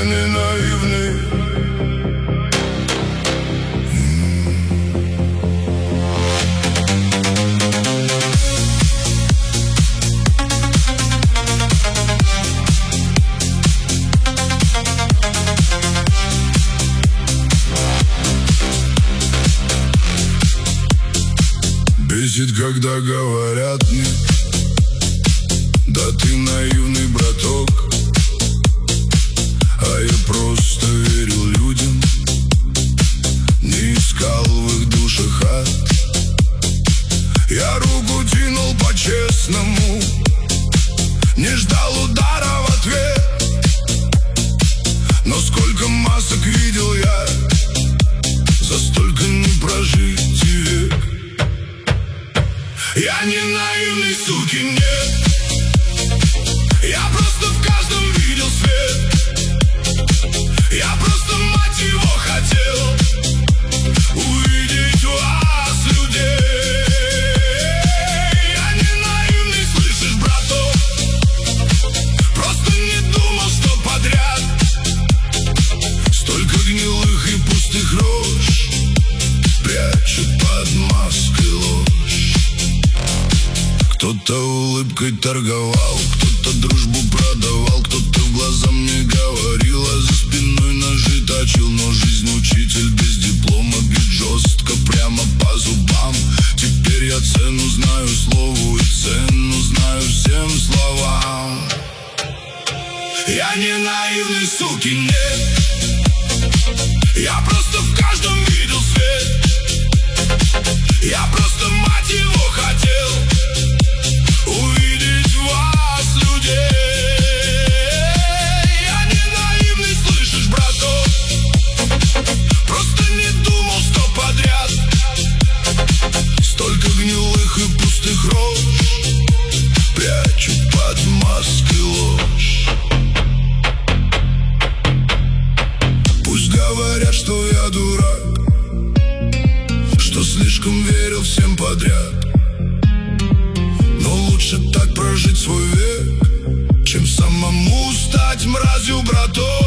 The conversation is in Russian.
я не наивный. Бесит, когда говорят мне: да ты наивный, браток. А я просто верил людям, не искал в их душах ад. Я руку тянул по-честному, не ждал удара в ответ. Но сколько масок видел я, за столько не прожить и век. Я не наивный, сукин, нет. Я просто в каждом видел свет. Я просто, мать его, хотел увидеть вас, людей. Я не наивный, слышишь, браток. Просто не думал, что подряд столько гнилых и пустых рож прячут под маской ложь. Кто-то улыбкой торговал, кто-то дружбу продавал, кто-то в глаза мне говорил, а за спиной ножи точил. Но жизнь учитель без диплома, бьет жестко прямо по зубам. Теперь я цену знаю слову и цену знаю всем словам. Я не наивный, сукин, нет. Я просто в каждом видел свет. Я просто, мать его, хотел увидеть вас, людей. Я не наивный, слышишь, браток. Просто не думал, что подряд столько гнилых и пустых рож прячут под маской ложь. Пусть говорят, что я дурак, что слишком верил всем подряд. Лучше так прожить свой век, чем самому стать мразью, браток.